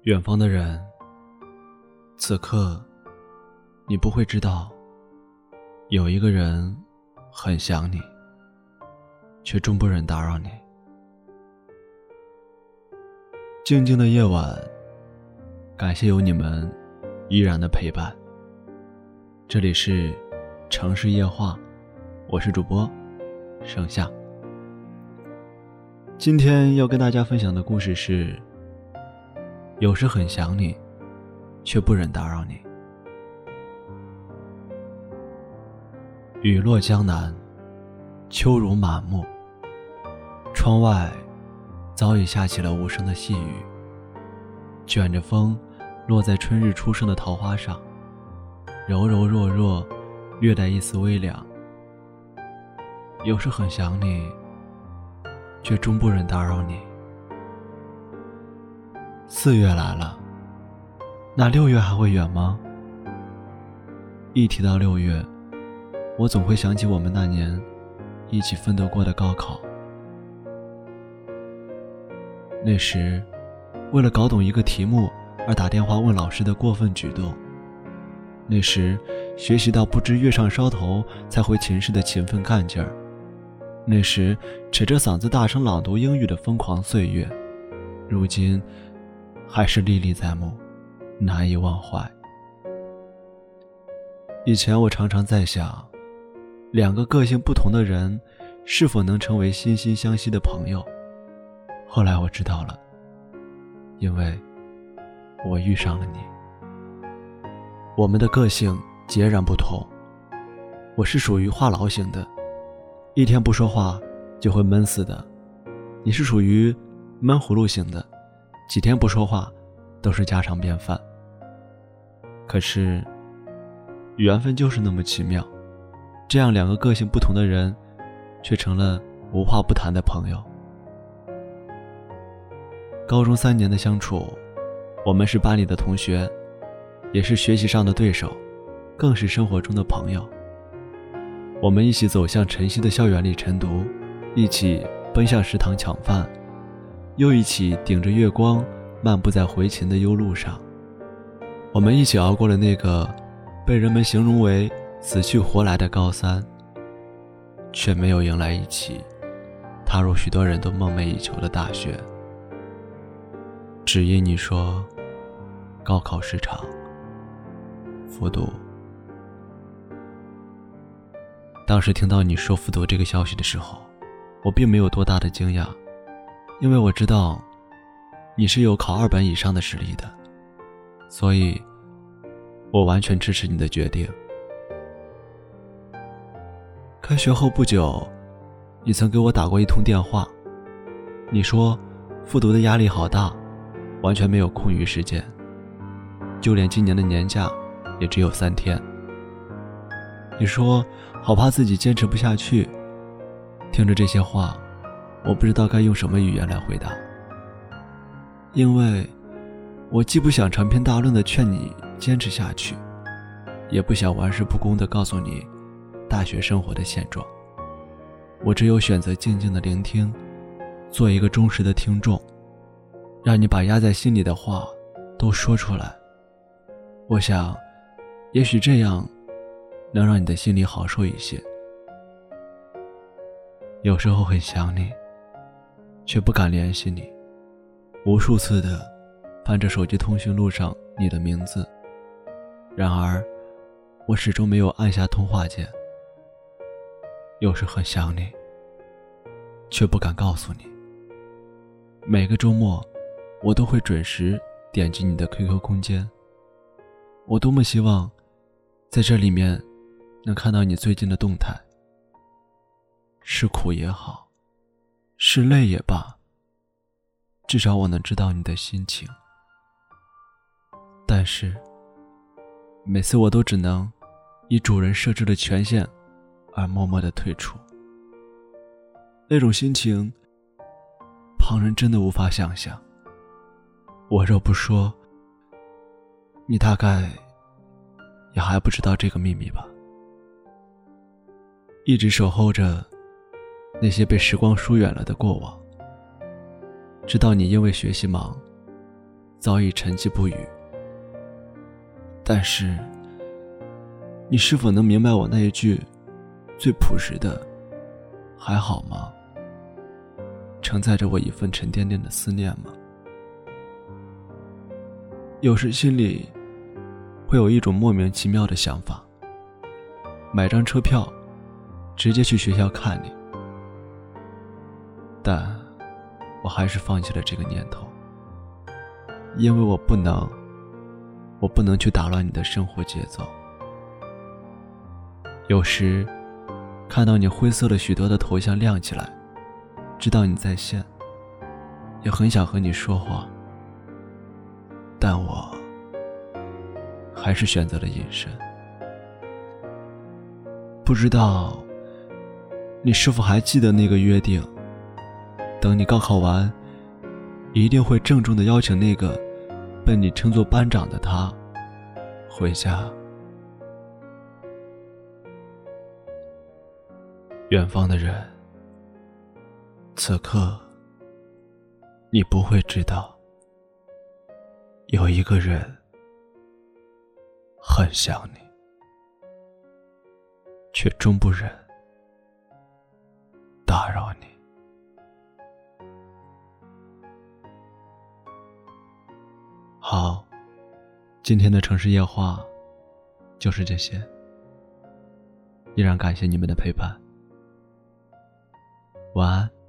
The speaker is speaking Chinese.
远方的人，此刻你不会知道，有一个人很想你，却终不忍打扰你。静静的夜晚，感谢有你们依然的陪伴。这里是城市夜话，我是主播盛夏。今天要跟大家分享的故事是，有时很想你，却不忍打扰你。雨落江南，秋如满目，窗外早已下起了无声的细雨，卷着风落在春日初升的桃花上，柔柔弱弱，略带一丝微凉。有时很想你，却终不忍打扰你。4月来了，那6月还会远吗？一提到6月，我总会想起我们那年一起奋斗过的高考。那时为了搞懂一个题目而打电话问老师的过分举动，那时学习到不知月上梢头才回寝室的勤奋干劲儿，那时扯着嗓子大声朗读英语的疯狂岁月，如今还是历历在目，难以忘怀。以前我常常在想，两个个性不同的人是否能成为惺惺相惜的朋友。后来我知道了，因为我遇上了你。我们的个性截然不同，我是属于话痨型的，一天不说话就会闷死的。你是属于闷葫芦型的，几天不说话都是家常便饭。可是缘分就是那么奇妙，这样两个个性不同的人却成了无话不谈的朋友。高中3年的相处，我们是班里的同学，也是学习上的对手，更是生活中的朋友。我们一起走向晨曦的校园里晨读，一起奔向食堂抢饭，又一起顶着月光漫步在回勤的幽路上。我们一起熬过了那个被人们形容为死去活来的高3，却没有迎来一起踏入许多人都梦寐以求的大学。只因你说高考时长复读。当时听到你说复读这个消息的时候，我并没有多大的惊讶，因为我知道你是有考2本以上的实力的，所以我完全支持你的决定。开学后不久，你曾给我打过一通电话，你说复读的压力好大，完全没有空余时间，就连今年的年假也只有3天。你说好怕自己坚持不下去。听着这些话，我不知道该用什么语言来回答，因为我既不想长篇大论地劝你坚持下去，也不想玩世不恭地告诉你大学生活的现状。我只有选择静静地聆听，做一个忠实的听众，让你把压在心里的话都说出来。我想也许这样能让你的心里好受一些。有时候很想你，却不敢联系你，无数次的翻着手机通讯录上你的名字，然而我始终没有按下通话键。有时很想你，却不敢告诉你。每个周末我都会准时点击你的 QQ 空间，我多么希望在这里面能看到你最近的动态。是苦也好，是累也罢，至少我能知道你的心情。但是每次我都只能以主人设置的权限而默默地退出。那种心情旁人真的无法想象，我若不说，你大概也还不知道这个秘密吧。一直守候着那些被时光疏远了的过往，直到你因为学习忙早已沉寂不语。但是，你是否能明白我那一句最朴实的“还好吗”，承载着我一份沉甸甸的思念吗？有时心里会有一种莫名其妙的想法，买张车票，直接去学校看你。但我还是放弃了这个念头，因为我不能去打乱你的生活节奏。有时看到你灰色了许多的头像亮起来，知道你在线，也很想和你说话，但我还是选择了隐身。不知道你是否还记得那个约定，等你高考完，一定会郑重地邀请那个被你称作班长的他回家。远方的人，此刻你不会知道，有一个人很想你，却终不忍打扰你。好，今天的城市夜话就是这些，依然感谢你们的陪伴，晚安。